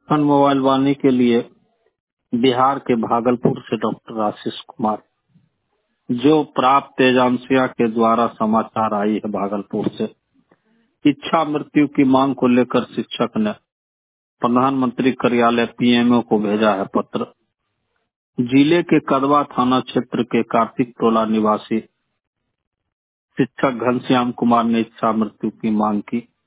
Mobile वाणी के लिए बिहार के भागलपुर से डॉक्टर आशीष कुमार। जो प्राप्त एजेंसिया के द्वारा समाचार आई है भागलपुर से, इच्छा मृत्यु की मांग को लेकर शिक्षक ने प्रधानमंत्री कार्यालय पीएमओ को भेजा है पत्र। जिले के कदवा थाना क्षेत्र के कार्तिक टोला निवासी शिक्षक घनश्याम कुमार ने इच्छा मृत्यु की मांग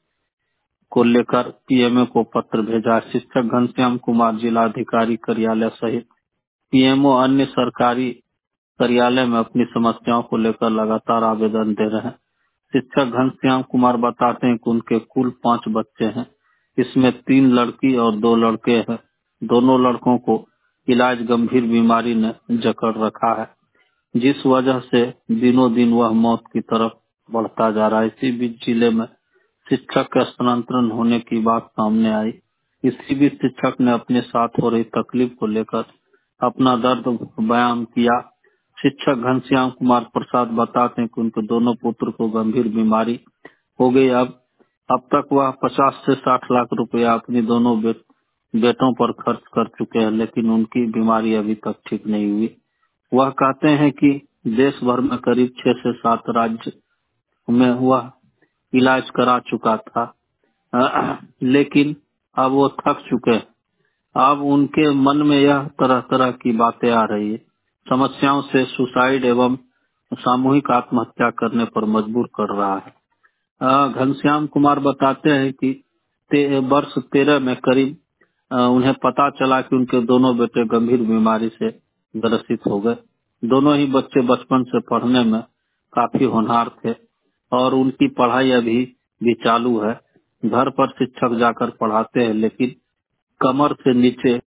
को लेकर पीएमओ को पत्र भेजा है। शिक्षक घनश्याम कुमार जिलाधिकारी कार्यालय सहित पीएमओ अन्य सरकारी कार्यालय में अपनी समस्याओं को लेकर लगातार आवेदन दे रहे हैं। शिक्षक घनश्याम कुमार बताते हैं कि उनके कुल 5 बच्चे हैं। इसमें 3 लड़की और 2 लड़के हैं। दोनों लड़कों को इलाज गंभीर बीमारी ने जकड़ रखा है, जिस वजह से दिनों दिन वह मौत की तरफ बढ़ता जा रहा है। इसी बीच जिले में शिक्षक का स्थानांतरण होने की बात सामने आई। इसी बीच शिक्षक ने अपने साथ हो रही तकलीफ को लेकर अपना दर्द बयान किया। शिक्षक घनश्याम कुमार प्रसाद बताते हैं कि उनके दोनों पुत्र को गंभीर बीमारी हो गई। अब तक वह 50 से 60 लाख रुपया अपनी दोनों बेटों पर खर्च कर चुके हैं, लेकिन उनकी बीमारी अभी तक ठीक नहीं हुई। वह कहते हैं कि देश भर में करीब 6 से 7 राज्य में वह इलाज करा चुका था, लेकिन अब वो थक चुके हैं। अब उनके मन में यह तरह तरह की बातें आ रही है। समस्याओं से सुसाइड एवं सामूहिक आत्महत्या करने पर मजबूर कर रहा है। घनश्याम कुमार बताते हैं कि वर्ष 13 में करीब उन्हें पता चला कि उनके दोनों बेटे गंभीर बीमारी से ग्रसित हो गए। दोनों ही बच्चे बचपन से पढ़ने में काफी होनहार थे और उनकी पढ़ाई अभी भी चालू है। घर पर शिक्षक जाकर पढ़ाते हैं, लेकिन कमर से नीचे